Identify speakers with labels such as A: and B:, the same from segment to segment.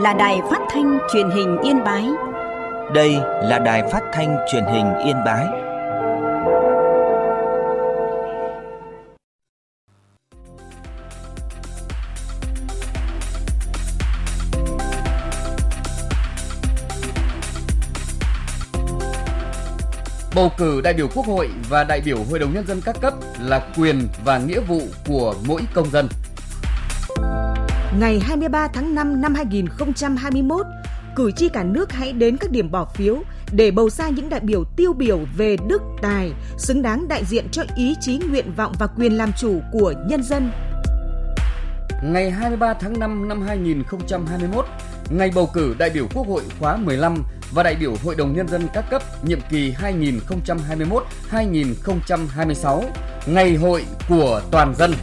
A: là Đài Phát thanh Truyền hình Yên Bái.
B: Đây là Đài Phát thanh Truyền hình Yên Bái.
C: Bầu cử đại biểu Quốc hội và đại biểu Hội đồng Nhân dân các cấp là quyền và nghĩa vụ của mỗi công dân.
D: Ngày 23 tháng 5 năm 2021, cử tri cả nước hãy đến các điểm bỏ phiếu để bầu ra những đại biểu tiêu biểu về đức tài, xứng đáng đại diện cho ý chí, nguyện vọng và quyền làm chủ của nhân dân.
C: Ngày 23 tháng 5 năm 2021, ngày bầu cử đại biểu Quốc hội khóa 15 và đại biểu Hội đồng Nhân dân các cấp nhiệm kỳ 2021-2026, ngày hội của toàn dân.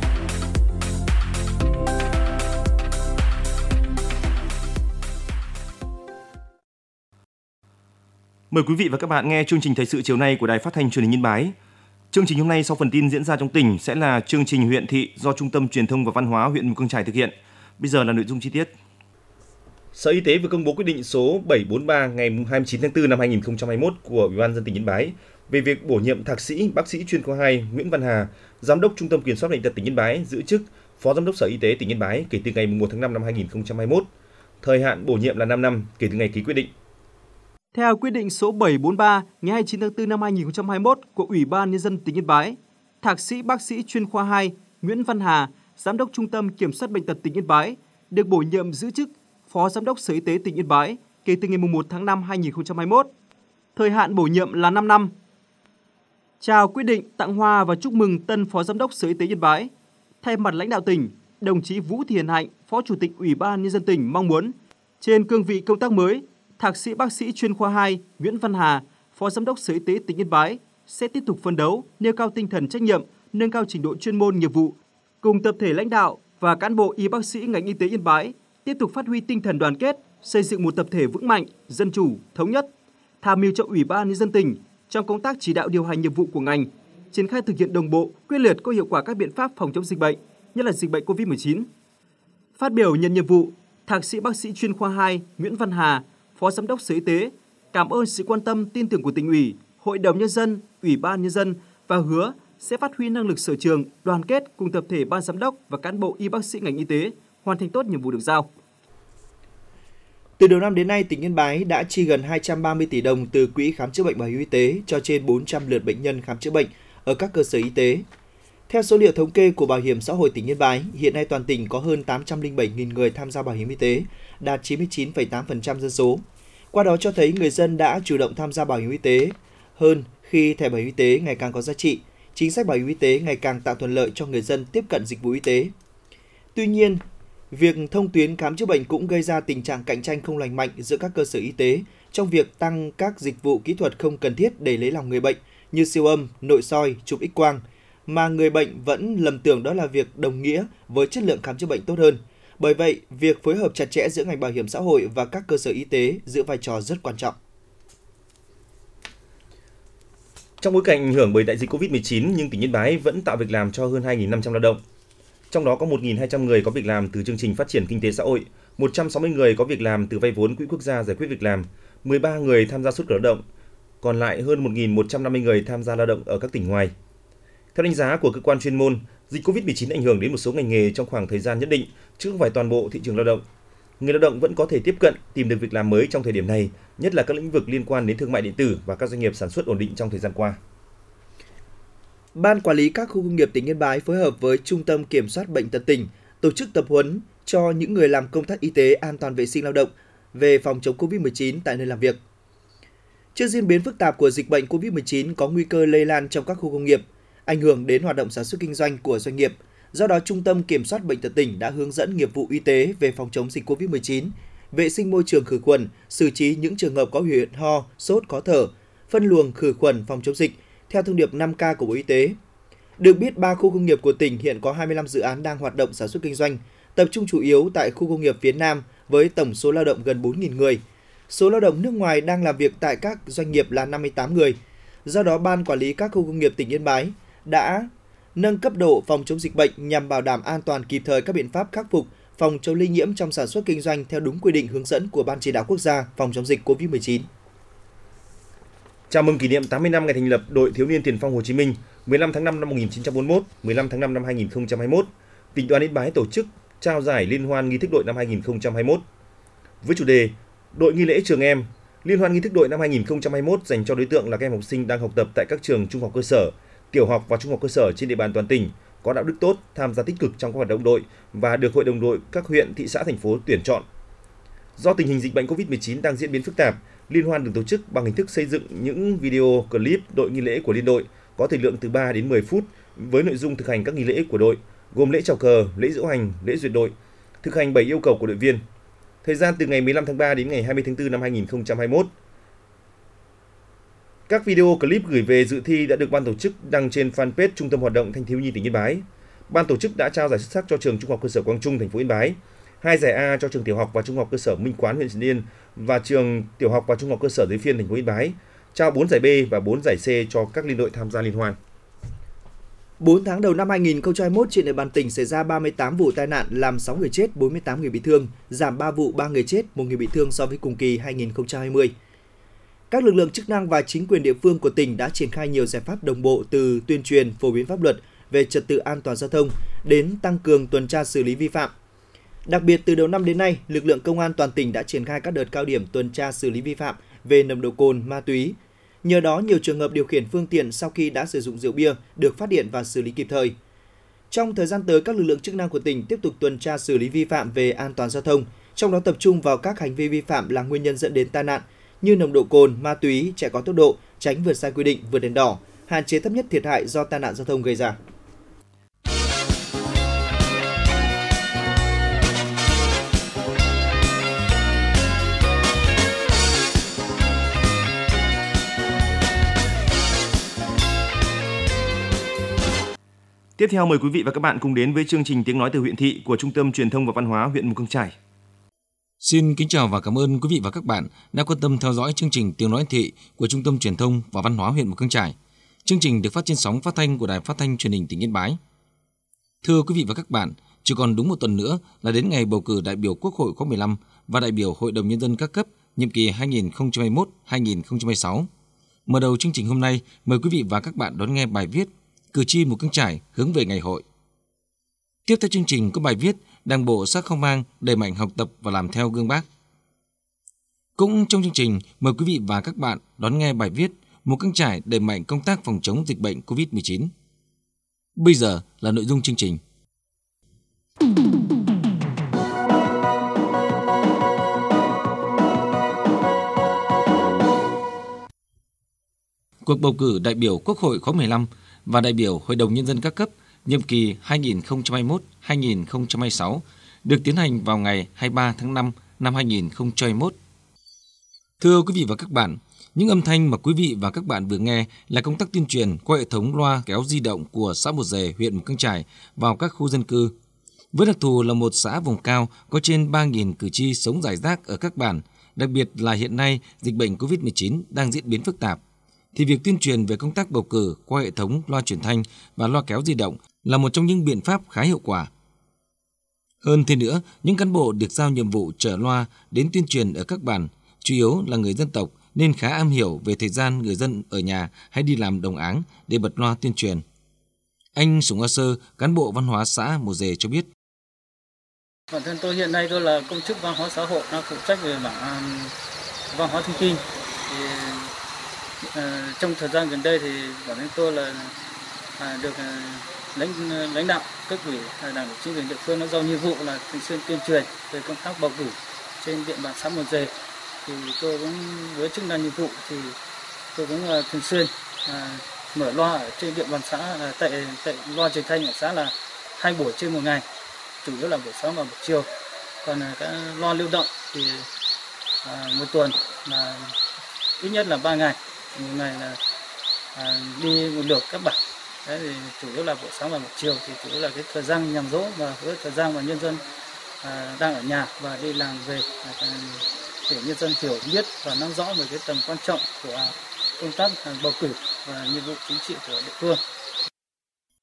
E: Mời quý vị và các bạn nghe chương trình thời sự chiều nay của Đài Phát thanh Truyền hình Yên Bái. Chương trình hôm nay sau phần tin diễn ra trong tỉnh sẽ là chương trình huyện thị do Trung tâm Truyền thông và Văn hóa huyện Mù Cang Chải thực hiện. Bây giờ là nội dung chi tiết.
F: Sở Y tế vừa công bố quyết định số 743 ngày 29 tháng 4 năm 2021 của Ủy ban nhân dân tỉnh Yên Bái về việc bổ nhiệm thạc sĩ, bác sĩ chuyên khoa 2 Nguyễn Văn Hà, Giám đốc Trung tâm Kiểm soát bệnh tật tỉnh Yên Bái giữ chức Phó Giám đốc Sở Y tế tỉnh Yên Bái kể từ ngày 1 tháng 5 năm 2021. Thời hạn bổ nhiệm là 5 năm kể từ ngày ký quyết định.
G: Theo quyết định số 743 ngày 29 tháng 4 năm 2021 của Ủy ban Nhân dân tỉnh Yên Bái, thạc sĩ bác sĩ chuyên khoa 2 Nguyễn Văn Hà, Giám đốc Trung tâm Kiểm soát bệnh tật tỉnh Yên Bái được bổ nhiệm giữ chức Phó Giám đốc Sở Y tế tỉnh Yên Bái kể từ ngày 1 tháng 5 2021. Thời hạn bổ nhiệm là 5 năm. Trao quyết định tặng hoa và chúc mừng tân Phó Giám đốc Sở Y tế Yên Bái. Thay mặt lãnh đạo tỉnh, đồng chí Vũ Thị Hiền Hạnh, Phó Chủ tịch Ủy ban Nhân dân tỉnh mong muốn trên cương vị công tác mới, thạc sĩ bác sĩ chuyên khoa 2 Nguyễn Văn Hà, Phó Giám đốc Sở Y tế tỉnh Yên Bái sẽ tiếp tục phấn đấu, nêu cao tinh thần trách nhiệm, nâng cao trình độ chuyên môn nghiệp vụ, cùng tập thể lãnh đạo và cán bộ y bác sĩ ngành y tế Yên Bái tiếp tục phát huy tinh thần đoàn kết, xây dựng một tập thể vững mạnh, dân chủ, thống nhất, tham mưu cho Ủy ban Nhân dân tỉnh trong công tác chỉ đạo điều hành nhiệm vụ của ngành, triển khai thực hiện đồng bộ, quyết liệt có hiệu quả các biện pháp phòng chống dịch bệnh, nhất là dịch bệnh COVID-19. Phát biểu nhận nhiệm vụ, thạc sĩ bác sĩ chuyên khoa 2 Nguyễn Văn Hà, Phó Giám đốc Sở Y tế cảm ơn sự quan tâm, tin tưởng của Tỉnh ủy, Hội đồng Nhân dân, Ủy ban Nhân dân và hứa sẽ phát huy năng lực sở trường, đoàn kết cùng tập thể ban giám đốc và cán bộ y bác sĩ ngành y tế hoàn thành tốt nhiệm vụ được giao.
H: Từ đầu năm đến nay, tỉnh Yên Bái đã chi gần 230 tỷ đồng từ Quỹ khám chữa bệnh bảo hiểm y tế cho trên 400 lượt bệnh nhân khám chữa bệnh ở các cơ sở y tế. Theo số liệu thống kê của Bảo hiểm xã hội tỉnh Yên Bái, hiện nay toàn tỉnh có hơn 807.000 người tham gia bảo hiểm y tế, đạt 99,8% dân số. Qua đó cho thấy người dân đã chủ động tham gia bảo hiểm y tế hơn khi thẻ bảo hiểm y tế ngày càng có giá trị, chính sách bảo hiểm y tế ngày càng tạo thuận lợi cho người dân tiếp cận dịch vụ y tế. Tuy nhiên, việc thông tuyến khám chữa bệnh cũng gây ra tình trạng cạnh tranh không lành mạnh giữa các cơ sở y tế trong việc tăng các dịch vụ kỹ thuật không cần thiết để lấy lòng người bệnh như siêu âm, nội soi, chụp X-quang, mà người bệnh vẫn lầm tưởng đó là việc đồng nghĩa với chất lượng khám chữa bệnh tốt hơn. Bởi vậy, việc phối hợp chặt chẽ giữa ngành bảo hiểm xã hội và các cơ sở y tế giữ vai trò rất quan trọng.
F: Trong bối cảnh ảnh hưởng bởi đại dịch COVID-19 nhưng tỉnh Yên Bái vẫn tạo việc làm cho hơn 2.500 lao động. Trong đó có 1.200 người có việc làm từ chương trình phát triển kinh tế xã hội, 160 người có việc làm từ vay vốn Quỹ quốc gia giải quyết việc làm, 13 người tham gia xuất khẩu lao động, còn lại hơn 1.150 người tham gia lao động ở các tỉnh ngoài. Theo đánh giá của cơ quan chuyên môn, dịch COVID-19 ảnh hưởng đến một số ngành nghề trong khoảng thời gian nhất định, chứ không phải toàn bộ thị trường lao động. Người lao động vẫn có thể tiếp cận, tìm được việc làm mới trong thời điểm này, nhất là các lĩnh vực liên quan đến thương mại điện tử và các doanh nghiệp sản xuất ổn định trong thời gian qua.
H: Ban Quản lý các khu công nghiệp tỉnh Yên Bái phối hợp với Trung tâm Kiểm soát bệnh tật tỉnh tổ chức tập huấn cho những người làm công tác y tế an toàn vệ sinh lao động về phòng chống COVID-19 tại nơi làm việc. Trước diễn biến phức tạp của dịch bệnh COVID-19 có nguy cơ lây lan trong các khu công nghiệp, ảnh hưởng đến hoạt động sản xuất kinh doanh của doanh nghiệp. Do đó, Trung tâm Kiểm soát bệnh tật tỉnh đã hướng dẫn nghiệp vụ y tế về phòng chống dịch COVID-19, vệ sinh môi trường khử khuẩn, xử trí những trường hợp có biểu hiện ho, sốt, khó thở, phân luồng khử khuẩn phòng chống dịch theo thông điệp 5K của Bộ Y tế. Được biết, 3 khu công nghiệp của tỉnh hiện có 25 dự án đang hoạt động sản xuất kinh doanh, tập trung chủ yếu tại khu công nghiệp phía Nam với tổng số lao động gần 4.000 người. Số lao động nước ngoài đang làm việc tại các doanh nghiệp là 58 người. Do đó, Ban Quản lý các khu công nghiệp tỉnh Yên Bái đã nâng cấp độ phòng chống dịch bệnh nhằm bảo đảm an toàn kịp thời các biện pháp khắc phục, phòng chống lây nhiễm trong sản xuất kinh doanh theo đúng quy định hướng dẫn của Ban Chỉ đạo Quốc gia phòng chống dịch COVID-19.
F: Chào mừng kỷ niệm 80 năm ngày thành lập Đội Thiếu niên Tiền phong Hồ Chí Minh 15 tháng 5 năm 1941, 15 tháng 5 năm 2021, tỉnh đoàn Yên Bái tổ chức trao giải liên hoan nghi thức đội năm 2021. Với chủ đề Đội nghi lễ trường em, liên hoan nghi thức đội năm 2021 dành cho đối tượng là các em học sinh đang học tập tại các trường trung học cơ sở, tiểu học và trung học cơ sở trên địa bàn toàn tỉnh, có đạo đức tốt, tham gia tích cực trong các hoạt động đội và được hội đồng đội các huyện, thị xã, thành phố tuyển chọn. Do tình hình dịch bệnh COVID-19 đang diễn biến phức tạp, liên hoan được tổ chức bằng hình thức xây dựng những video clip đội nghi lễ của liên đội có thời lượng từ 3 đến 10 phút với nội dung thực hành các nghi lễ của đội, gồm lễ chào cờ, lễ diễu hành, lễ duyệt đội, thực hành 7 yêu cầu của đội viên. Thời gian từ ngày 15 tháng 3 đến ngày 20 tháng 4 năm 2021. Các video clip gửi về dự thi đã được ban tổ chức đăng trên fanpage Trung tâm Hoạt động Thanh thiếu nhi tỉnh Yên Bái. Ban tổ chức đã trao giải xuất sắc cho trường Trung học cơ sở Quang Trung thành phố Yên Bái, 2 giải A cho trường tiểu học và trung học cơ sở Minh Quán huyện Trấn Yên và trường tiểu học và trung học cơ sở Giới Phiên thành phố Yên Bái, trao 4 giải B và 4 giải C cho các liên đội tham gia liên hoan.
H: 4 tháng đầu năm 2021 trên địa bàn tỉnh xảy ra 38 vụ tai nạn làm 6 người chết, 48 người bị thương, giảm 3 vụ 3 người chết, 1 người bị thương so với cùng kỳ 2020. Các lực lượng chức năng và chính quyền địa phương của tỉnh đã triển khai nhiều giải pháp đồng bộ từ tuyên truyền, phổ biến pháp luật về trật tự an toàn giao thông đến tăng cường tuần tra xử lý vi phạm. Đặc biệt từ đầu năm đến nay, lực lượng công an toàn tỉnh đã triển khai các đợt cao điểm tuần tra xử lý vi phạm về nồng độ cồn, ma túy. Nhờ đó, nhiều trường hợp điều khiển phương tiện sau khi đã sử dụng rượu bia được phát hiện và xử lý kịp thời. Trong thời gian tới, các lực lượng chức năng của tỉnh tiếp tục tuần tra xử lý vi phạm về an toàn giao thông, trong đó tập trung vào các hành vi vi phạm là nguyên nhân dẫn đến tai nạn như nồng độ cồn, ma túy, chạy quá tốc độ, tránh vượt sai quy định, vượt đèn đỏ, hạn chế thấp nhất thiệt hại do tai nạn giao thông gây ra.
E: Tiếp theo mời quý vị và các bạn cùng đến với chương trình Tiếng nói từ huyện thị của Trung tâm Truyền thông và Văn hóa huyện Mù Căng Chải.
I: Xin kính chào và cảm ơn quý vị và các bạn đã quan tâm theo dõi chương trình Tiếng nói thị của Trung tâm Truyền thông và Văn hóa huyện Mù Căng Chải. Chương trình được phát trên sóng phát thanh của Đài Phát thanh Truyền hình tỉnh Yên Bái. Thưa quý vị và các bạn, chỉ còn đúng một tuần nữa là đến ngày bầu cử đại biểu Quốc hội khóa 15 và đại biểu Hội đồng Nhân dân các cấp nhiệm kỳ 2021-2026. Mở đầu chương trình hôm nay, mời quý vị và các bạn đón nghe bài viết Cử tri Mù Căng Chải hướng về ngày hội. Tiếp theo chương trình có bài viết Đảng bộ xã Khao Mang đẩy mạnh học tập và làm theo gương Bác. Cũng trong chương trình, mời quý vị và các bạn đón nghe bài viết Mù Căng Chải đẩy mạnh công tác phòng chống dịch bệnh COVID-19. Bây giờ là nội dung chương trình. Cuộc bầu cử đại biểu Quốc hội khóa 15 và đại biểu Hội đồng Nhân dân các cấp nhiệm kỳ 2021-2026 được tiến hành vào ngày 23 tháng 5 năm 2021. Thưa quý vị và các bạn, những âm thanh mà quý vị và các bạn vừa nghe là công tác tuyên truyền qua hệ thống loa kéo di động của xã Một Dề, huyện Mù Căng Chải vào các khu dân cư. Với đặc thù là một xã vùng cao có trên 3.000 cử tri sống rải rác ở các bản, đặc biệt là hiện nay dịch bệnh COVID-19 đang diễn biến phức tạp, thì việc tuyên truyền về công tác bầu cử qua hệ thống loa truyền thanh và loa kéo di động là một trong những biện pháp khá hiệu quả. Hơn thế nữa, những cán bộ được giao nhiệm vụ chở loa đến tuyên truyền ở các bản chủ yếu là người dân tộc nên khá am hiểu về thời gian người dân ở nhà hay đi làm đồng áng để bật loa tuyên truyền. Anh Sùng A Sơ, cán bộ văn hóa xã Một Dề cho biết.
J: Bản thân tôi hiện nay tôi là công chức văn hóa xã hội, đang phụ trách về mảng văn hóa thông tin. Trong thời gian gần đây thì bản thân tôi là được lãnh đạo cấp ủy đảng ủy chính quyền địa phương nó giao nhiệm vụ là thường xuyên tuyên truyền về công tác bầu cử trên địa bàn xã Một Dề. Thì tôi cũng với chức năng nhiệm vụ thì tôi cũng thường xuyên mở loa ở trên địa bàn xã, tại loa truyền thanh ở xã là 2 buổi trên một ngày, chủ yếu là buổi sáng và buổi chiều. Còn các loa lưu động thì một tuần là ít nhất là 3 ngày, một ngày là đi một lượt các bản. Đấy thì chủ yếu là buổi sáng và buổi chiều thì chủ yếu là cái thời gian nhằm dỗ và với thời gian mà nhân dân đang ở nhà và đi làm về để nhân dân hiểu biết và nắm rõ về cái tầm quan trọng của công tác bầu cử và nhiệm vụ chính trị của địa phương.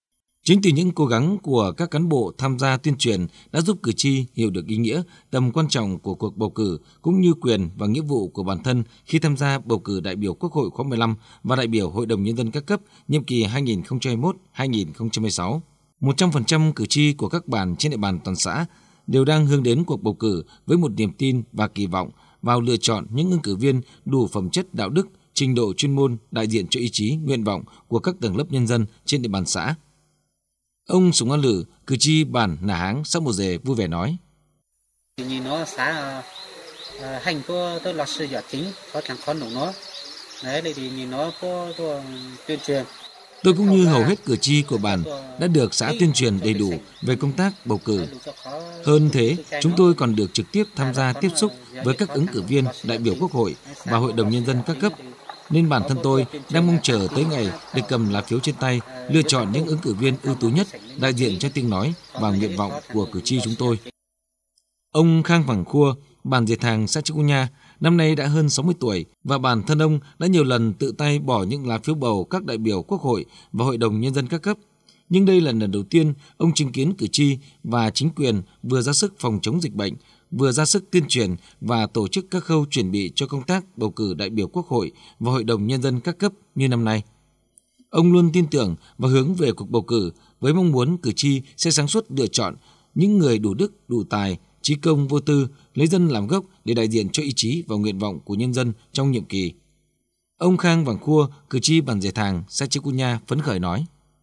I: Chính từ những cố gắng của các cán bộ tham gia tuyên truyền đã giúp cử tri hiểu được ý nghĩa, tầm quan trọng của cuộc bầu cử cũng như quyền và nghĩa vụ của bản thân khi tham gia bầu cử đại biểu Quốc hội khóa 15 và đại biểu Hội đồng Nhân dân các cấp nhiệm kỳ 2021-2026. 100% cử tri của các bản trên địa bàn toàn xã đều đang hướng đến cuộc bầu cử với một niềm tin và kỳ vọng vào lựa chọn những ứng cử viên đủ phẩm chất đạo đức, trình độ chuyên môn đại diện cho ý chí, nguyện vọng của các tầng lớp nhân dân trên địa bàn xã. Ông Sùng A Lử, cử tri bản Nà Háng, xã Mồ Dề vui vẻ nói:
J: Nhìn nó xã hành tôi là sự giả chính, có chẳng khó nổ nó. Đấy thì nhìn nó có tuyên truyền.
I: Tôi cũng như hầu hết cử tri của bản đã được xã tuyên truyền đầy đủ về công tác bầu cử. Hơn thế, chúng tôi còn được trực tiếp tham gia tiếp xúc với các ứng cử viên đại biểu Quốc hội và Hội đồng Nhân dân các cấp. Nên bản thân tôi đang mong chờ tới ngày được cầm lá phiếu trên tay, lựa chọn những ứng cử viên ưu tú nhất, đại diện cho tiếng nói và nguyện vọng của cử tri chúng tôi. Ông Khang Vàng Khua, bản Diệt Thàng, xã Chư Nha, năm nay đã hơn 60 tuổi và bản thân ông đã nhiều lần tự tay bỏ những lá phiếu bầu các đại biểu Quốc hội và Hội đồng Nhân dân các cấp. Nhưng đây là lần đầu tiên ông chứng kiến cử tri và chính quyền vừa ra sức phòng chống dịch bệnh, vừa ra sức tuyên truyền và tổ chức các khâu chuẩn bị cho công tác bầu cử đại biểu Quốc hội và Hội đồng Nhân dân các cấp như năm nay. Ông luôn tin tưởng và hướng về cuộc bầu cử với mong muốn cử tri sẽ sáng suốt lựa chọn những người đủ đức, đủ tài, chí công vô tư, lấy dân làm gốc để đại diện cho ý chí và nguyện vọng của nhân dân trong nhiệm kỳ. Ông Khang Vàng Khua, cử tri bản Dề Thàng, xã Chư Nha phấn khởi nói: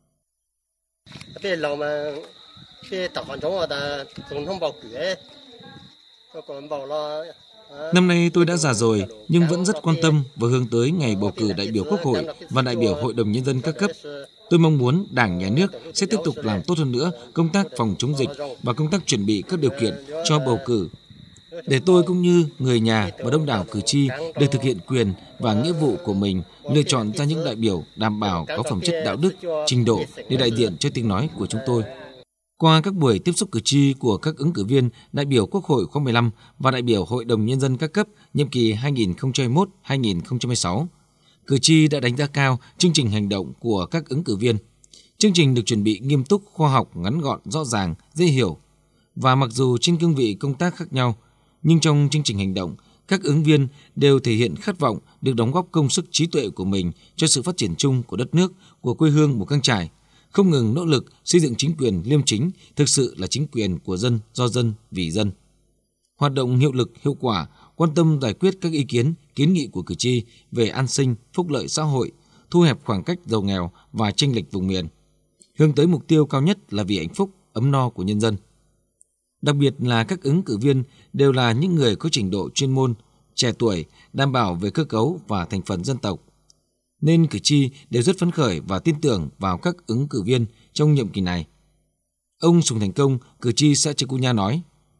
I: Năm nay tôi đã già rồi nhưng vẫn rất quan tâm và hướng tới ngày bầu cử đại biểu Quốc hội và đại biểu Hội đồng Nhân dân các cấp. Tôi mong muốn Đảng, Nhà nước sẽ tiếp tục làm tốt hơn nữa công tác phòng chống dịch và công tác chuẩn bị các điều kiện cho bầu cử, để tôi cũng như người nhà và đông đảo cử tri được thực hiện quyền và nghĩa vụ của mình, lựa chọn ra những đại biểu đảm bảo có phẩm chất đạo đức, trình độ để đại diện cho tiếng nói của chúng tôi. Qua các buổi tiếp xúc cử tri của các ứng cử viên đại biểu Quốc hội khóa 15 và đại biểu Hội đồng Nhân dân các cấp nhiệm kỳ 2021-2026, cử tri đã đánh giá cao chương trình hành động của các ứng cử viên. Chương trình được chuẩn bị nghiêm túc, khoa học, ngắn gọn, rõ ràng, dễ hiểu. Và mặc dù trên cương vị công tác khác nhau, nhưng trong chương trình hành động, các ứng viên đều thể hiện khát vọng được đóng góp công sức trí tuệ của mình cho sự phát triển chung của đất nước, của quê hương Mù Căng Chải, không ngừng nỗ lực xây dựng chính quyền liêm chính, thực sự là chính quyền của dân, do dân, vì dân. Hoạt động hiệu lực, hiệu quả, quan tâm giải quyết các ý kiến, kiến nghị của cử tri về an sinh, phúc lợi xã hội, thu hẹp khoảng cách giàu nghèo và chênh lệch vùng miền, hướng tới mục tiêu cao nhất là vì hạnh phúc, ấm no của nhân dân. Đặc biệt là các ứng cử viên đều là những người có trình độ chuyên môn, trẻ tuổi, đảm bảo về cơ cấu và thành phần dân tộc. Nên cử tri đều rất phấn khởi và tin tưởng vào các ứng cử viên trong nhiệm kỳ này. Ông Sùng Thành Công, cử tri xã Chư Nha nói: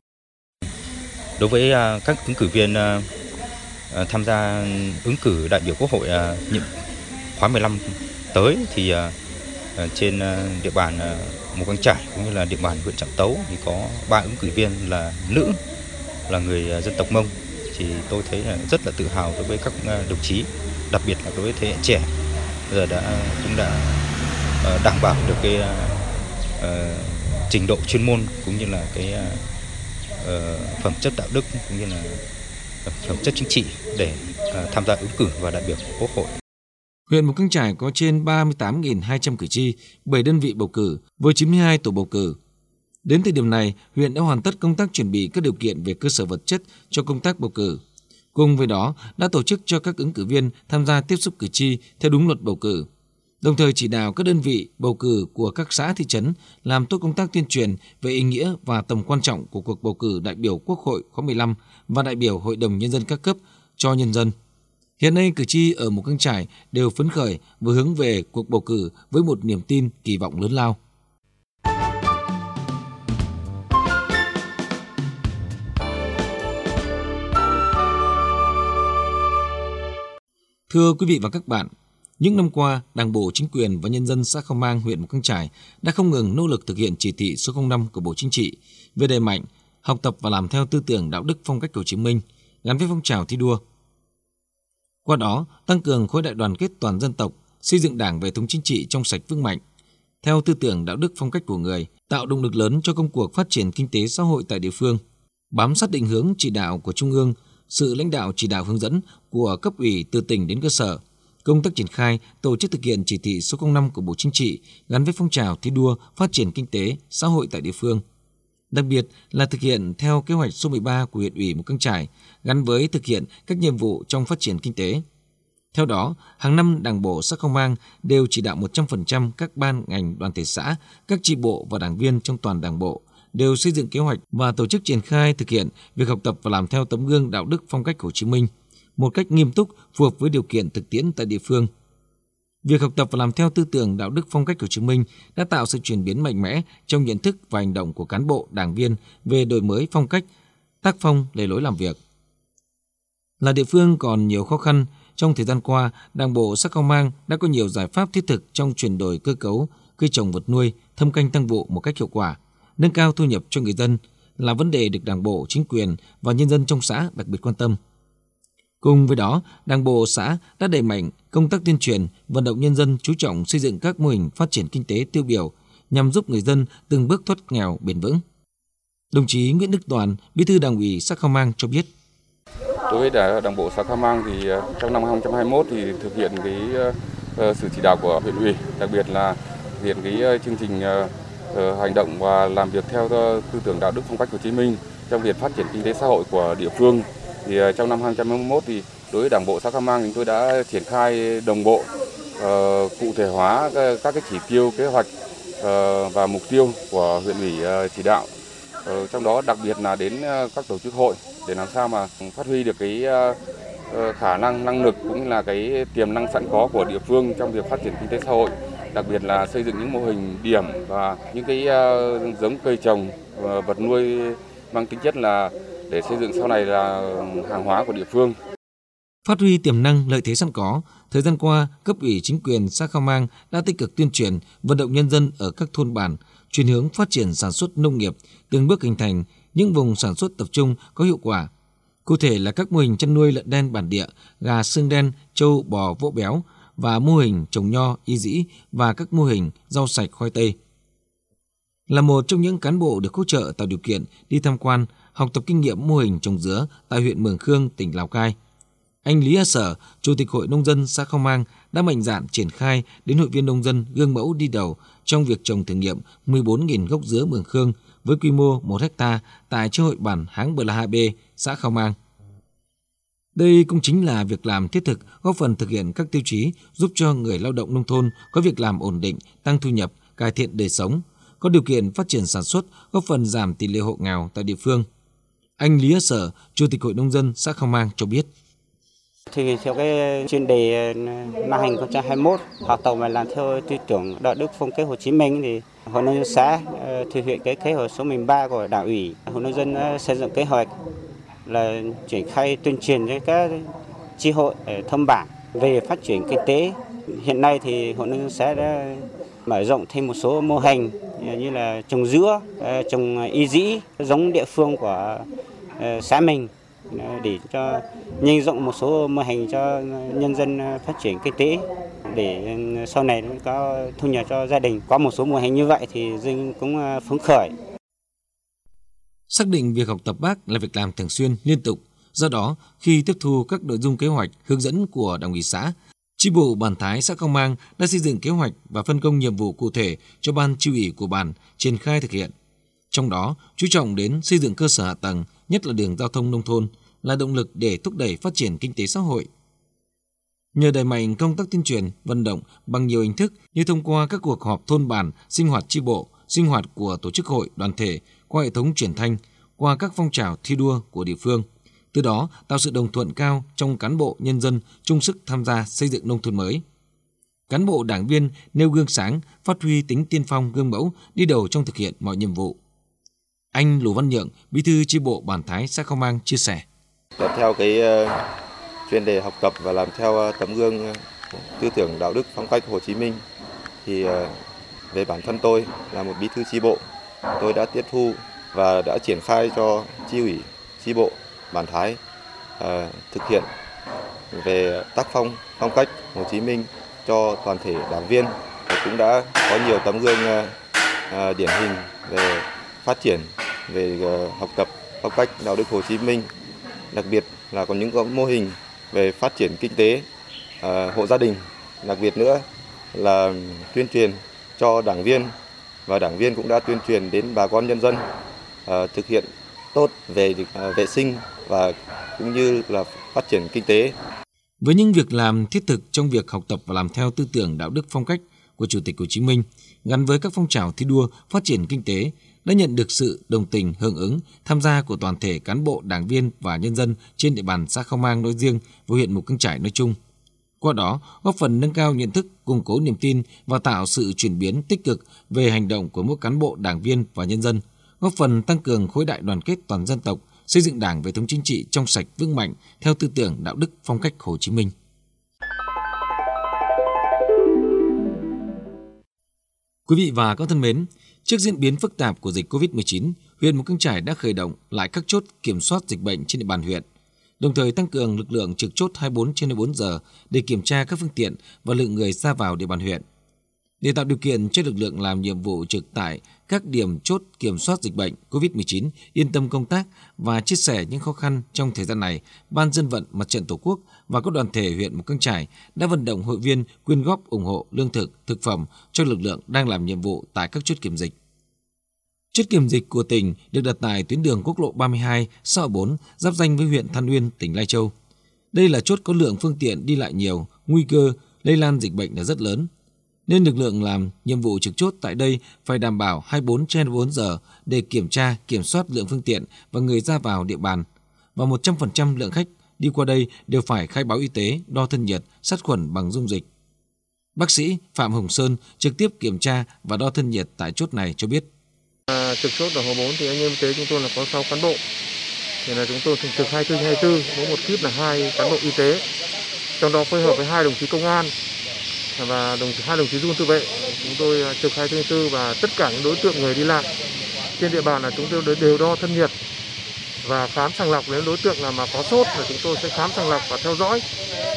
K: Đối với các ứng cử viên tham gia ứng cử đại biểu Quốc hội nhiệm khóa 15 tới thì trên địa bàn Mù Căng Chải cũng như là địa bàn huyện Trạm Tấu thì có 3 ứng cử viên là nữ, là người dân tộc Mông. Thì tôi thấy là rất là tự hào đối với các đồng chí, đặc biệt là đối với thế hệ trẻ giờ cũng đã đảm bảo được cái trình độ chuyên môn cũng như là cái phẩm chất đạo đức cũng như là phẩm chất chính trị để tham gia ứng cử vào đại biểu Quốc hội.
I: Huyện Mù Căng Chải có trên 38.200 cử tri, 7 đơn vị bầu cử với 92 tổ bầu cử. Đến thời điểm này, huyện đã hoàn tất công tác chuẩn bị các điều kiện về cơ sở vật chất cho công tác bầu cử. Cùng với đó, đã tổ chức cho các ứng cử viên tham gia tiếp xúc cử tri theo đúng luật bầu cử. Đồng thời chỉ đạo các đơn vị bầu cử của các xã thị trấn làm tốt công tác tuyên truyền về ý nghĩa và tầm quan trọng của cuộc bầu cử đại biểu Quốc hội khóa 15 và đại biểu Hội đồng Nhân dân các cấp cho nhân dân. Hiện nay, cử tri ở Mù Căng Chải đều phấn khởi và hướng về cuộc bầu cử với một niềm tin, kỳ vọng lớn lao. Thưa quý vị và các bạn, những năm qua, Đảng bộ, chính quyền và nhân dân xã Khao Mang, huyện Mù Căng Chải đã không ngừng nỗ lực thực hiện chỉ thị số 05 của Bộ Chính trị về đẩy mạnh học tập và làm theo tư tưởng đạo đức phong cách Hồ Chí Minh gắn với phong trào thi đua. Qua đó, tăng cường khối đại đoàn kết toàn dân tộc, xây dựng Đảng về thống chính trị trong sạch vững mạnh, theo tư tưởng đạo đức phong cách của người, tạo động lực lớn cho công cuộc phát triển kinh tế xã hội tại địa phương. Bám sát định hướng chỉ đạo của Trung ương, sự lãnh đạo chỉ đạo hướng dẫn của cấp ủy từ tỉnh đến cơ sở, công tác triển khai, tổ chức thực hiện chỉ thị số 05 của Bộ Chính trị gắn với phong trào thi đua phát triển kinh tế, xã hội tại địa phương. Đặc biệt là thực hiện theo kế hoạch số 13 của huyện ủy Mù Cang Chải gắn với thực hiện các nhiệm vụ trong phát triển kinh tế. Theo đó, hàng năm Đảng bộ xã Khao Mang đều chỉ đạo 100% các ban ngành đoàn thể xã, các chi bộ và đảng viên trong toàn Đảng bộ đều xây dựng kế hoạch và tổ chức triển khai thực hiện việc học tập và làm theo tấm gương đạo đức phong cách Hồ Chí Minh một cách nghiêm túc, phù hợp với điều kiện thực tiễn tại địa phương. Việc học tập và làm theo tư tưởng đạo đức phong cách Hồ Chí Minh đã tạo sự chuyển biến mạnh mẽ trong nhận thức và hành động của cán bộ, đảng viên về đổi mới phong cách, tác phong, lề lối làm việc. Là địa phương còn nhiều khó khăn, trong thời gian qua, Đảng bộ xã Khao Mang đã có nhiều giải pháp thiết thực trong chuyển đổi cơ cấu cây trồng vật nuôi, thâm canh tăng vụ một cách hiệu quả, nâng cao thu nhập cho người dân là vấn đề được Đảng bộ, chính quyền và nhân dân trong xã đặc biệt quan tâm. Cùng với đó, Đảng bộ xã đã đẩy mạnh công tác tuyên truyền, vận động nhân dân chú trọng xây dựng các mô hình phát triển kinh tế tiêu biểu nhằm giúp người dân từng bước thoát nghèo bền vững. Đồng chí Nguyễn Đức Toàn, Bí thư Đảng ủy xã Khao Mang cho biết.
L: Đối với Đảng bộ xã Khao Mang thì trong năm 2021 thì thực hiện sự chỉ đạo của huyện ủy, đặc biệt là thực hiện chương trình hành động và làm việc theo tư tưởng đạo đức phong cách Hồ Chí Minh trong việc phát triển kinh tế xã hội của địa phương. Thì trong năm 2021 thì đối với Đảng bộ xã Khao Mang chúng tôi đã triển khai đồng bộ, cụ thể hóa các cái chỉ tiêu, kế hoạch và mục tiêu của huyện ủy chỉ đạo. Trong đó đặc biệt là đến các tổ chức hội để làm sao mà phát huy được cái khả năng, năng lực cũng như là cái tiềm năng sẵn có của địa phương trong việc phát triển kinh tế xã hội. Đặc biệt là xây dựng những mô hình điểm và những cái giống cây trồng, vật nuôi mang tính chất là để xây dựng sau này là hàng hóa của địa phương.
I: Phát huy tiềm năng lợi thế sẵn có, thời gian qua, cấp ủy chính quyền xã Khao Mang đã tích cực tuyên truyền, vận động nhân dân ở các thôn bản chuyển hướng phát triển sản xuất nông nghiệp, từng bước hình thành những vùng sản xuất tập trung có hiệu quả. Cụ thể là các mô hình chăn nuôi lợn đen bản địa, gà xương đen, trâu bò vỗ béo và mô hình trồng nho, y dĩ và các mô hình rau sạch khoai tây. Là một trong những cán bộ được hỗ trợ tạo điều kiện đi tham quan, học tập kinh nghiệm mô hình trồng dứa tại huyện Mường Khương, tỉnh Lào Cai, anh Lý A Sở, Chủ tịch Hội Nông dân xã Khao Mang đã mạnh dạn triển khai đến hội viên nông dân gương mẫu đi đầu trong việc trồng thử nghiệm 14.000 gốc dứa Mường Khương với quy mô 1 ha tại chi hội bản Háng Bờ La Ha B, xã Khao Mang. Đây cũng chính là việc làm thiết thực góp phần thực hiện các tiêu chí giúp cho người lao động nông thôn có việc làm ổn định, tăng thu nhập, cải thiện đời sống, có điều kiện phát triển sản xuất, góp phần giảm tỷ lệ hộ nghèo tại địa phương. Anh Lý A Sở, Chủ tịch Hội Nông dân xã Khao Mang cho biết.
M: Thì theo cái chuyên đề năm 2021 học tập và làm theo tư tưởng đạo đức phong cách Hồ Chí Minh thì Hội Nông dân xã thực hiện cái kế hoạch số 13 của Đảng ủy. Hội Nông dân xây dựng kế hoạch là triển khai tuyên truyền cho các chi hội thôn bản về phát triển kinh tế. Hiện nay thì Hội Nông dân xã đã mở rộng thêm một số mô hình như là trồng dứa, trồng y dĩ, giống địa phương của xã mình để cho nhân rộng một số mô hình cho nhân dân phát triển kinh tế để sau này có thu nhập cho gia đình. Có một số mô hình như vậy thì dân cũng phấn khởi.
I: Xác định việc học tập Bác là việc làm thường xuyên, liên tục. Do đó, khi tiếp thu các nội dung kế hoạch, hướng dẫn của Đảng ủy xã, chi bộ bản Thái xã Khao Mang đã xây dựng kế hoạch và phân công nhiệm vụ cụ thể cho ban chi ủy của bản triển khai thực hiện. Trong đó, chú trọng đến xây dựng cơ sở hạ tầng, nhất là đường giao thông nông thôn, là động lực để thúc đẩy phát triển kinh tế xã hội. Nhờ đẩy mạnh công tác tuyên truyền, vận động bằng nhiều hình thức như thông qua các cuộc họp thôn bản, sinh hoạt chi bộ, sinh hoạt của tổ chức hội, đoàn thể, qua hệ thống truyền thanh, qua các phong trào thi đua của địa phương. Từ đó tạo sự đồng thuận cao trong cán bộ, nhân dân chung sức tham gia xây dựng nông thôn mới. Cán bộ đảng viên nêu gương sáng, phát huy tính tiên phong gương mẫu, đi đầu trong thực hiện mọi nhiệm vụ. Anh Lù Văn Nhượng, Bí thư chi bộ bản Thái xã Khao Mang chia sẻ.
N: Theo cái chuyên đề học tập và làm theo tấm gương tư tưởng đạo đức phong cách Hồ Chí Minh thì về bản thân tôi là một bí thư chi bộ, tôi đã tiếp thu và đã triển khai cho chi ủy chi bộ bản Thái thực hiện về tác phong phong cách Hồ Chí Minh cho toàn thể đảng viên cũng đã có nhiều tấm gương điển hình về phát triển, về học tập phong cách đạo đức Hồ Chí Minh, đặc biệt là có những mô hình về phát triển kinh tế hộ gia đình, đặc biệt nữa là tuyên truyền cho đảng viên, và đảng viên cũng đã tuyên truyền đến bà con nhân dân thực hiện tốt về vệ sinh và cũng như là phát triển kinh tế.
I: Với những việc làm thiết thực trong việc học tập và làm theo tư tưởng đạo đức phong cách của Chủ tịch Hồ Chí Minh, gắn với các phong trào thi đua phát triển kinh tế, đã nhận được sự đồng tình, hưởng ứng, tham gia của toàn thể cán bộ, đảng viên và nhân dân trên địa bàn xã Khao Mang nói riêng và huyện Mù Căng Chải nói chung. Qua đó, góp phần nâng cao nhận thức, củng cố niềm tin và tạo sự chuyển biến tích cực về hành động của mỗi cán bộ, đảng viên và nhân dân, góp phần tăng cường khối đại đoàn kết toàn dân tộc, xây dựng Đảng về thống chính trị trong sạch vững mạnh theo tư tưởng đạo đức phong cách Hồ Chí Minh. Quý vị và các bạn thân mến, trước diễn biến phức tạp của dịch COVID-19, huyện Mù Căng Chải đã khởi động lại các chốt kiểm soát dịch bệnh trên địa bàn huyện, đồng thời tăng cường lực lượng trực chốt 24/24 giờ để kiểm tra các phương tiện và lượng người ra vào địa bàn huyện. Để tạo điều kiện cho lực lượng làm nhiệm vụ trực tại các điểm chốt kiểm soát dịch bệnh COVID-19 yên tâm công tác và chia sẻ những khó khăn trong thời gian này, Ban Dân vận Mặt trận Tổ quốc và các đoàn thể huyện Mù Căng Chải đã vận động hội viên quyên góp ủng hộ lương thực, thực phẩm cho lực lượng đang làm nhiệm vụ tại các chốt kiểm dịch. Chốt kiểm dịch của tỉnh được đặt tại tuyến đường quốc lộ 32, xã Hậu 4, giáp ranh với huyện Than Uyên, tỉnh Lai Châu. Đây là chốt có lượng phương tiện đi lại nhiều, nguy cơ lây lan dịch bệnh là rất lớn, nên lực lượng làm nhiệm vụ trực chốt tại đây phải đảm bảo 24/24 giờ để kiểm tra, kiểm soát lượng phương tiện và người ra vào địa bàn, và 100% lượng khách đi qua đây đều phải khai báo y tế, đo thân nhiệt, sát khuẩn bằng dung dịch. Bác sĩ Phạm Hồng Sơn trực tiếp kiểm tra và đo thân nhiệt tại chốt này cho biết.
O: Trực chốt ở Hồ 4 thì anh em y tế chúng tôi là có 6 cán bộ. Thì là chúng tôi thường trực 24/24 với một kíp là 2 cán bộ y tế. Trong đó phối hợp với 2 đồng chí công an và 2 đồng chí dân quân tự vệ. Chúng tôi trực 24/24 và tất cả những đối tượng người đi lại trên địa bàn là chúng tôi đều đo thân nhiệt và khám sàng lọc. Nếu đối tượng là mà có sốt là chúng tôi sẽ khám sàng lọc và theo dõi.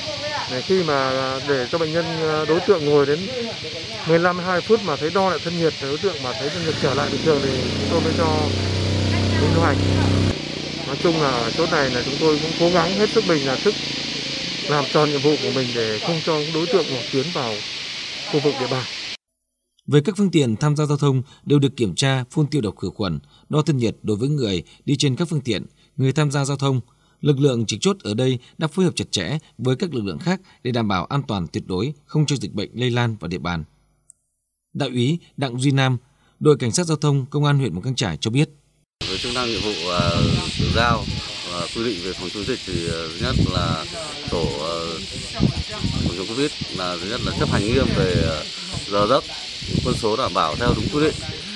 O: Khi mà để cho bệnh nhân đối tượng ngồi đến 15-20 phút mà thấy đo lại thân nhiệt, đối tượng mà thấy thân nhiệt trở lại bình thường thì chúng tôi mới cho lưu hành. Nói chung là chỗ này là chúng tôi cũng cố gắng hết sức mình là làm tròn nhiệm vụ của mình để không cho đối tượng tiến vào khu vực địa bàn.
I: Về các phương tiện tham gia giao thông đều được kiểm tra, phun tiêu độc khử khuẩn, đo thân nhiệt đối với người đi trên các phương tiện, người tham gia giao thông. Lực lượng trực chốt ở đây đã phối hợp chặt chẽ với các lực lượng khác để đảm bảo an toàn tuyệt đối, không cho dịch bệnh lây lan vào địa bàn. Đại úy Đặng Duy Nam, đội cảnh sát giao thông Công an huyện Mù Căng Chải cho biết.
P: Với chức năng nhiệm vụ được giao và quy định về phòng chống dịch thì thứ nhất là tổ phòng chống Covid là thứ nhất là chấp hành nghiêm về giờ giấc, quân số đảm bảo theo đúng quy định.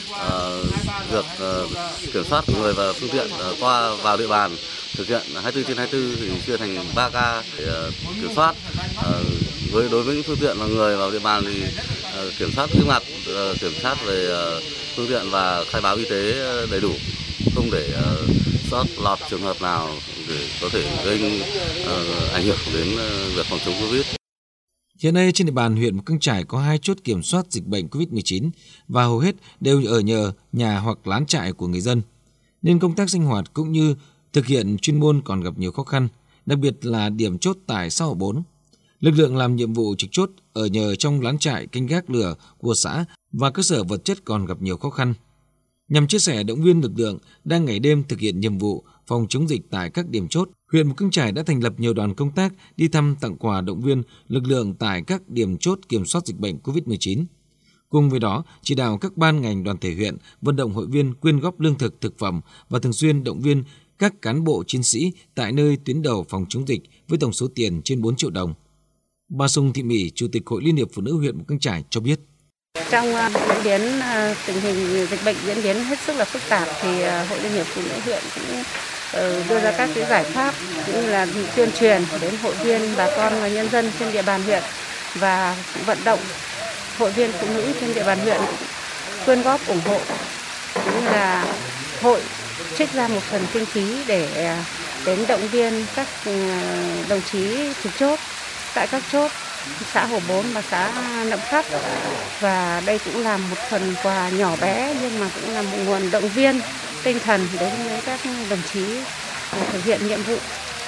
P: Việc kiểm soát người và phương tiện qua vào địa bàn thực hiện 24/24 thì chia thành 3 ca để kiểm soát. Đối với những phương tiện và người vào địa bàn thì kiểm soát nghiêm ngặt, kiểm soát về phương tiện và khai báo y tế đầy đủ, không để sót lọt trường hợp nào để có thể gây ảnh hưởng đến việc phòng chống Covid.
I: Hiện nay trên địa bàn huyện Mù Căng Chải có 2 chốt kiểm soát dịch bệnh Covid-19 và hầu hết đều ở nhờ nhà hoặc lán trại của người dân, nên công tác sinh hoạt cũng như thực hiện chuyên môn còn gặp nhiều khó khăn, đặc biệt là điểm chốt tại xã Hậu 4. Lực lượng làm nhiệm vụ trực chốt ở nhờ trong lán trại canh gác lửa của xã và cơ sở vật chất còn gặp nhiều khó khăn. Nhằm chia sẻ động viên lực lượng đang ngày đêm thực hiện nhiệm vụ phòng chống dịch tại các điểm chốt, huyện Mù Căng Chải đã thành lập nhiều đoàn công tác đi thăm tặng quà động viên lực lượng tại các điểm chốt kiểm soát dịch bệnh COVID-19. Cùng với đó, chỉ đạo các ban ngành đoàn thể huyện vận động hội viên quyên góp lương thực, thực phẩm và thường xuyên động viên các cán bộ chiến sĩ tại nơi tuyến đầu phòng chống dịch với tổng số tiền trên 4 triệu đồng. Bà Sùng Thị Mỹ, Chủ tịch Hội Liên hiệp Phụ nữ huyện Mù Căng Chải cho biết.
Q: Trong diễn biến tình hình dịch bệnh diễn biến hết sức là phức tạp thì Hội Liên hiệp Phụ nữ huyện cũng đưa ra các cái giải pháp cũng như là tuyên truyền đến hội viên, bà con và nhân dân trên địa bàn huyện và vận động hội viên phụ nữ trên địa bàn huyện quyên góp ủng hộ, cũng như là hội trích ra một phần kinh phí để đến động viên các đồng chí trực chốt tại các chốt xã Hồ Bốn và xã Nậm Khắc. Và đây cũng là một phần quà nhỏ bé nhưng mà cũng là một nguồn động viên tinh thần đến với các đồng chí thực hiện nhiệm vụ.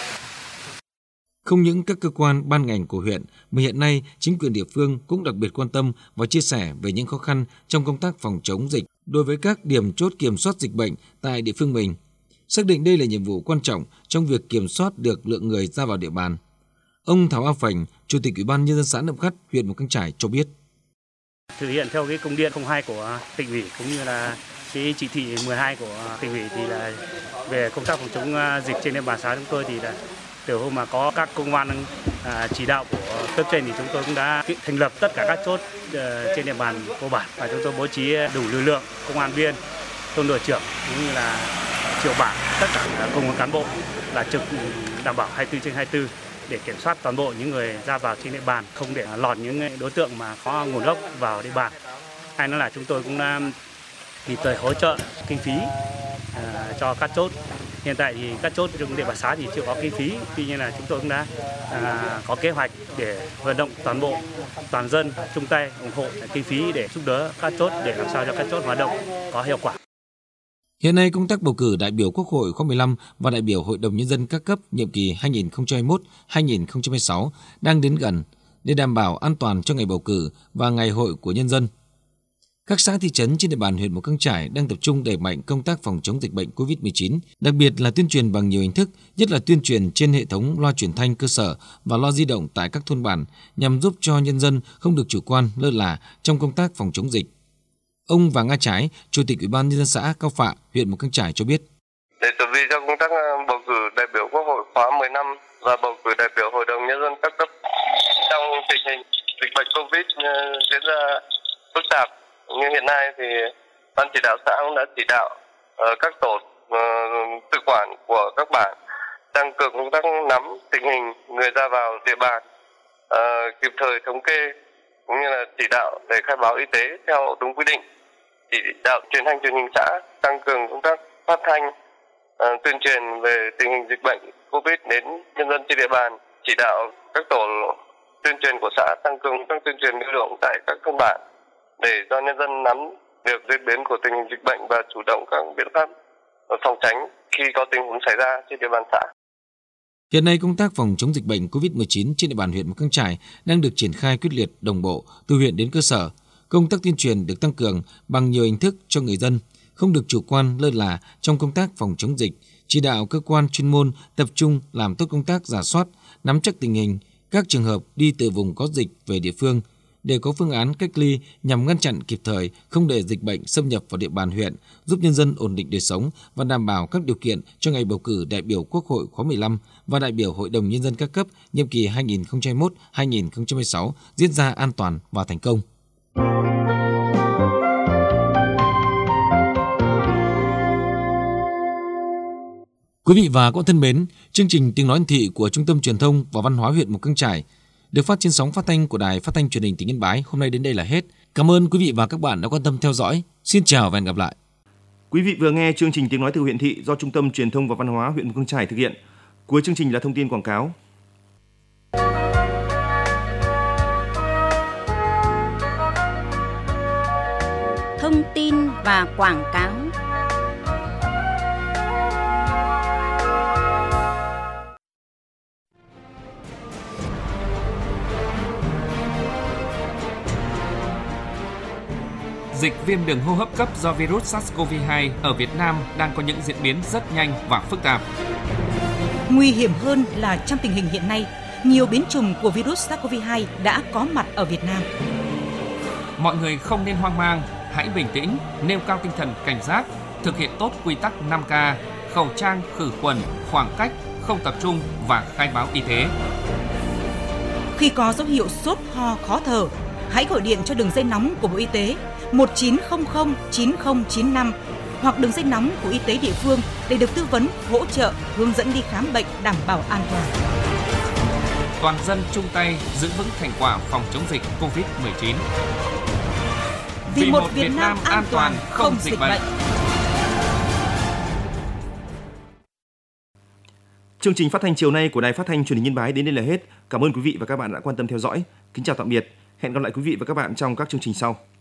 I: Không những các cơ quan ban ngành của huyện mà hiện nay chính quyền địa phương cũng đặc biệt quan tâm và chia sẻ về những khó khăn trong công tác phòng chống dịch đối với các điểm chốt kiểm soát dịch bệnh tại địa phương mình. Xác định đây là nhiệm vụ quan trọng trong việc kiểm soát được lượng người ra vào địa bàn. Ông Thảo A Phành, Chủ tịch Ủy ban Nhân dân xã Nậm Khắt, huyện Mù Căng Chải cho biết.
R: Thực hiện theo cái công điện 02 của tỉnh ủy cũng như là cái chỉ thị 12 của tỉnh ủy thì là về công tác phòng chống dịch trên địa bàn xã chúng tôi thì là từ hôm mà có các công văn chỉ đạo của cấp trên thì chúng tôi cũng đã thành lập tất cả các chốt trên địa bàn cơ bản và chúng tôi bố trí đủ lực lượng công an viên, thôn đội trưởng cũng như là triệu bản, tất cả cùng cán bộ là trực đảm bảo 24/24 để kiểm soát toàn bộ những người ra vào trên địa bàn, không để lọt những đối tượng mà có nguồn gốc vào địa bàn. Hay nữa là chúng tôi cũng kịp thời hỗ trợ kinh phí cho các chốt. Hiện tại thì các chốt trong địa bàn xã thì chưa có kinh phí, tuy nhiên là chúng tôi cũng đã có kế hoạch để vận động toàn dân chung tay ủng hộ kinh phí để giúp đỡ các chốt để làm sao cho các chốt hoạt động có hiệu quả.
I: Hiện nay công tác bầu cử đại biểu Quốc hội khóa 15 và đại biểu Hội đồng Nhân dân các cấp nhiệm kỳ 2021-2026 đang đến gần để đảm bảo an toàn cho ngày bầu cử và ngày hội của nhân dân. Các xã thị trấn trên địa bàn huyện Mù Căng Chải đang tập trung đẩy mạnh công tác phòng chống dịch bệnh COVID-19, đặc biệt là tuyên truyền bằng nhiều hình thức, nhất là tuyên truyền trên hệ thống loa truyền thanh cơ sở và loa di động tại các thôn bản nhằm giúp cho nhân dân không được chủ quan lơ là trong công tác phòng chống dịch. Ông Vàng A Trái, Chủ tịch Ủy ban Nhân dân xã Cao Phạ, huyện Mù Căng Chải cho biết.
S: Để chuẩn bị cho công tác bầu cử đại biểu Quốc hội khóa 15 và bầu cử đại biểu Hội đồng Nhân dân các cấp trong tình hình dịch bệnh COVID diễn ra phức tạp như hiện nay thì Ban chỉ đạo xã cũng đã chỉ đạo các tổ tự quản của các bản tăng cường công tác nắm tình hình người ra vào địa bàn, kịp thời thống kê cũng như là chỉ đạo để khai báo y tế theo đúng quy định, chỉ đạo truyền thanh truyền hình xã tăng cường công tác phát thanh tuyên truyền về tình hình dịch bệnh COVID đến nhân dân trên địa bàn, chỉ đạo các tổ tuyên truyền của xã tăng cường công tác tuyên truyền lưu động tại các thôn bản để cho nhân dân nắm được diễn biến của tình hình dịch bệnh và chủ động các biện pháp phòng tránh khi có tình huống xảy ra trên địa bàn xã.
I: Hiện nay công tác phòng chống dịch bệnh COVID-19 trên địa bàn huyện Mù Căng Chải đang được triển khai quyết liệt, đồng bộ từ huyện đến cơ sở. Công tác tuyên truyền được tăng cường bằng nhiều hình thức cho người dân, không được chủ quan lơ là trong công tác phòng chống dịch, chỉ đạo cơ quan chuyên môn tập trung làm tốt công tác rà soát, nắm chắc tình hình các trường hợp đi từ vùng có dịch về địa phương để có phương án cách ly nhằm ngăn chặn kịp thời, không để dịch bệnh xâm nhập vào địa bàn huyện, giúp nhân dân ổn định đời sống và đảm bảo các điều kiện cho ngày bầu cử đại biểu Quốc hội khóa 15 và đại biểu Hội đồng Nhân dân các cấp nhiệm kỳ 2021-2026 diễn ra an toàn và thành công. Quý vị và các bạn thân mến, chương trình Tiếng nói Thành thị của Trung tâm Truyền thông và Văn hóa huyện Mù Căng Chải được phát trên sóng phát thanh của Đài Phát thanh Truyền hình tỉnh Yên Bái hôm nay đến đây là hết. Cảm ơn quý vị và các bạn đã quan tâm theo dõi. Xin chào và hẹn gặp lại.
E: Quý vị vừa nghe chương trình Tiếng nói từ huyện thị do Trung tâm Truyền thông và Văn hóa huyện Mù Căng Chải thực hiện. Cuối chương trình là thông tin quảng cáo.
A: Thông tin và quảng cáo.
T: Dịch viêm đường hô hấp cấp do virus SARS-CoV-2 ở Việt Nam đang có những diễn biến rất nhanh và phức tạp.
D: Nguy hiểm hơn là trong tình hình hiện nay, nhiều biến chủng của virus SARS-CoV-2 đã có mặt ở Việt Nam.
T: Mọi người không nên hoang mang, hãy bình tĩnh, nêu cao tinh thần cảnh giác, thực hiện tốt quy tắc 5K, khẩu trang, khử khuẩn, khoảng cách, không tập trung và khai báo y tế.
D: Khi có dấu hiệu sốt, ho, khó thở, hãy gọi điện cho đường dây nóng của Bộ Y tế 1900 9095 hoặc đường dây nóng của y tế địa phương để được tư vấn, hỗ trợ, hướng dẫn đi khám bệnh đảm bảo an toàn.
T: Toàn dân chung tay giữ vững thành quả phòng chống dịch COVID-19.
D: Vì một Việt Nam an toàn, không dịch bệnh.
E: Chương trình phát thanh chiều nay của Đài Phát thanh Truyền hình Yên Bái đến đây là hết. Cảm ơn quý vị và các bạn đã quan tâm theo dõi. Kính chào tạm biệt. Hẹn gặp lại quý vị và các bạn trong các chương trình sau.